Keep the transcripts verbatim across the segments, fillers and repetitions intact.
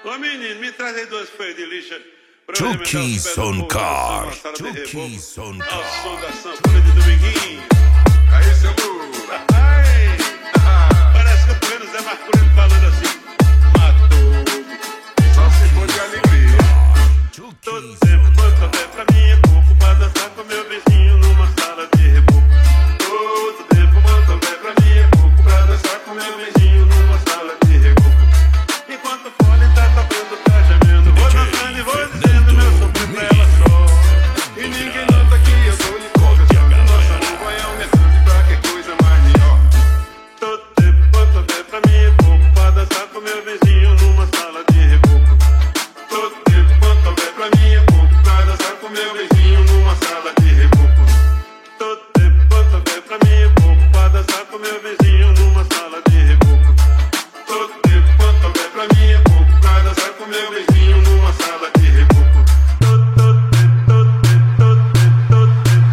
Ô menino, me traz aí duas folhas de lixa. Chucky Soncar. Chucky Soncar. Ao som da sanfona de Dominguinho. Aí, seu burro. Ai, parece que eu tô vendo o Zé Marculino falando assim. Matou. Só se for de alegria. Todo tempo quanto houver pra mim é pouco pra dançar com meu vizinho numa sala de reboco. Todo tempo quanto houver pra mim é pouco pra dançar com meu vizinho numa sala de reboco. Enquanto o fone tá tocando, tá gemendo, vou dançando e vou dizendo meu sofrer pra ela só. E ninguém nota que eu tô lhe conversando. Nossa, não vai aumentando pra que coisa mais melhor. Todo tempo quanto houver pra mim é pouco pra dançar com meu vizinho numa sala de reboco. Todo tempo quanto houver pra mim é pouco pra dançar com meu vizinho numa sala de reboco. Todo tempo quanto houver pra mim é pouco pra dançar com meu vizinho numa sala de reboco. Todo tempo quanto houver pra mim é pouco pra dançar com meu vizinho numa sala de reboco. Todo tempo, todo tempo, todo tempo, todo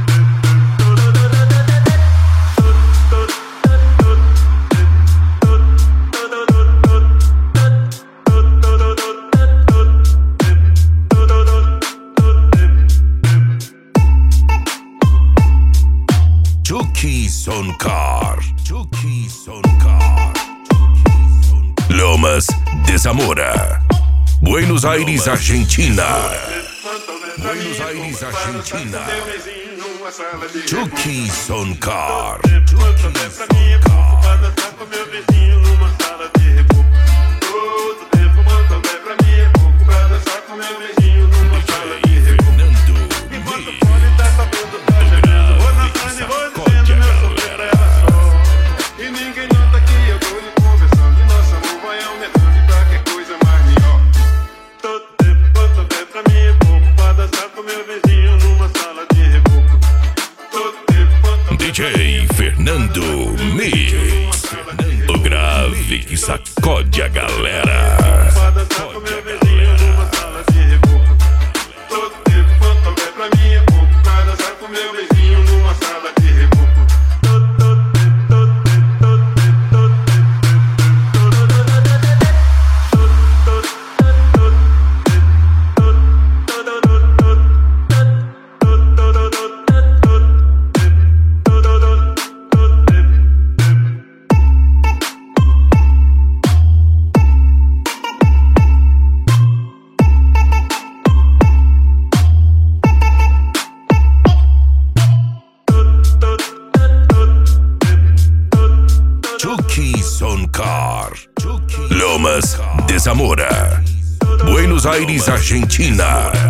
Chucky Soncar. Chucky Soncar. Lomas de Zamora, Buenos Aires, Argentina. Buenos Aires, Argentina. Chucky Soncar. Chucky Soncar. D J Fernando Mix, o grave que sacode a galera. Sacode a galera. Todo tempo quanto houver pra mim é pouco pra dançar com meu vizinho numa sala de reboco. Todo tempo, todo tempo, todo tempo, todo Chucky Soncar. Lomas de Zamora, Buenos Aires, Argentina.